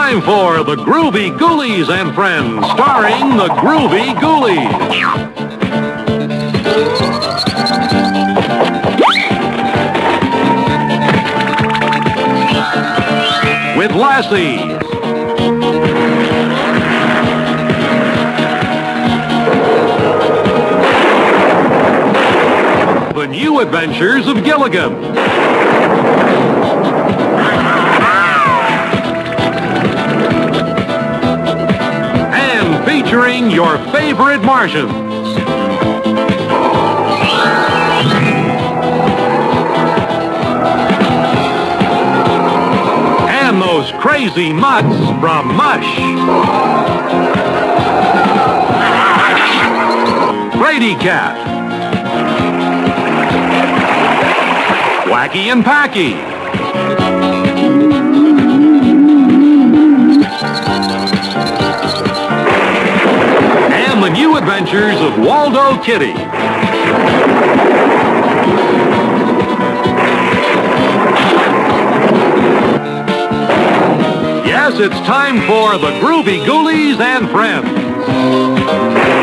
time for the Groovy Ghoulies and Friends, starring the Groovy Ghoulies. With Lassie, The New Adventures of Gilligan, and featuring your favorite Martians. And those crazy mutts from Mush. Brady Cat, Wacky and Packy, and the New Adventures of Waldo Kitty. Yes, it's time for the Groovy Ghoulies and Friends.